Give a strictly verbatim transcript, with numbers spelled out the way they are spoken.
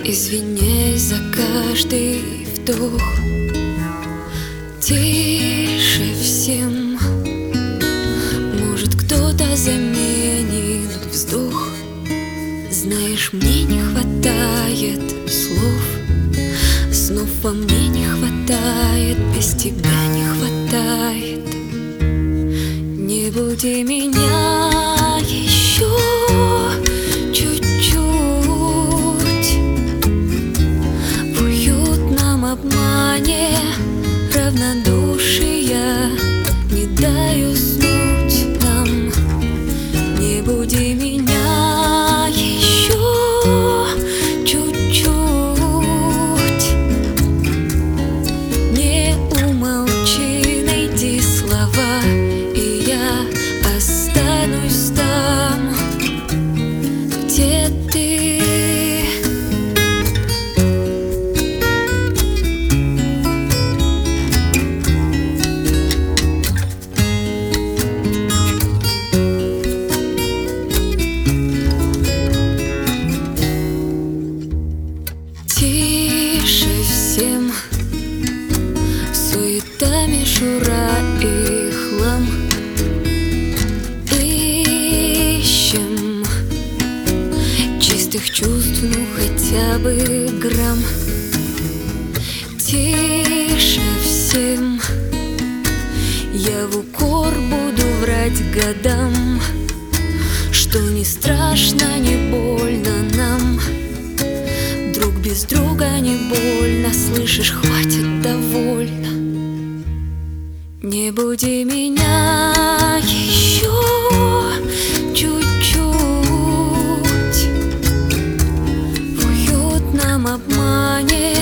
Извиняюсь за каждый вдох. Тише всем. Может, кто-то заменит вздох. Знаешь, мне не хватает слов. Снов во мне не хватает, без тебя не хватает. Не буди меня еще чуть-чуть. В уютном обмане равнодушия не дай уснуть нам. Не буди меня еще чуть-чуть. Не умолчи, найди слова, и я останусь там, где ты. Тише всем. Суета, мишура и хлам. Ищем чистых чувств, ну хотя бы грамм. Тише всем. Я в укор буду врать годам, что не страшно, не больно нам. Друг без друга не больно, слышишь, хватит, довольно. Не буди меня еще чуть-чуть. В уютном обмане